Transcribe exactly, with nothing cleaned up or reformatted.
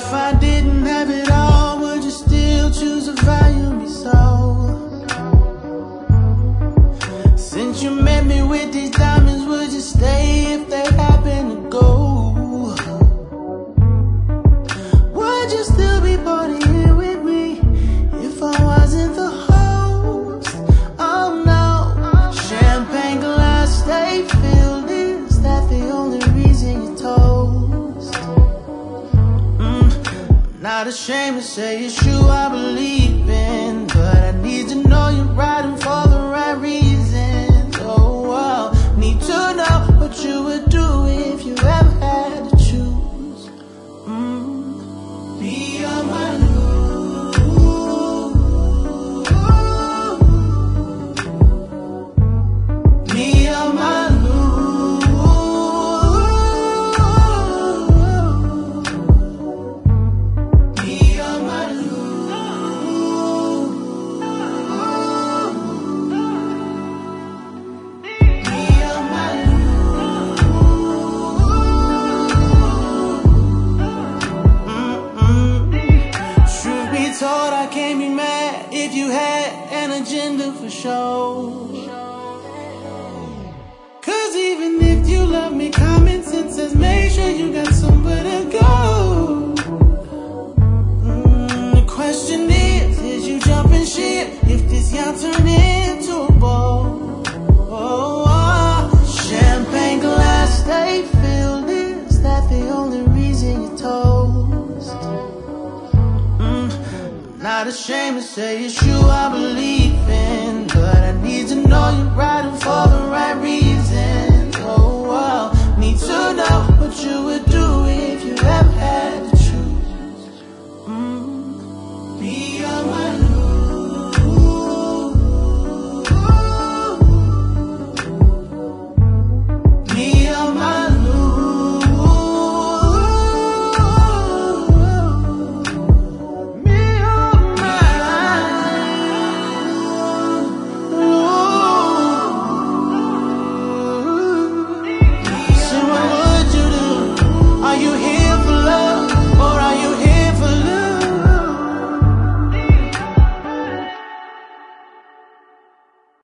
if I didn't have it all, would you still choose to value me so? Since you met me with these diamonds, would you stay if they happen to go? Would you still be partying with me if I wasn't the host? Oh no, champagne glass stay filled. Is that the only reason you toast? Mm, not ashamed to say it's true, I believe in, but I need to know you're riding for the right reasons. Oh, I need to know what you would do if you ever had to choose. Mm. Be on my loo. Me on my loo. Me on my loo. Me on my Truth be told, I can't be mad if you had an agenda for show. Cause even if you love me, common sense says make sure you got somewhere to go. Mm, the question is, is you jumping ship if this yacht turn into a boat? Oh, oh, champagne glass stay filled. Is that the only reason you toast? Not ashamed to say it's true, I believe in, but I need to know you're riding for the right reasons. Oh, I need to know what you would do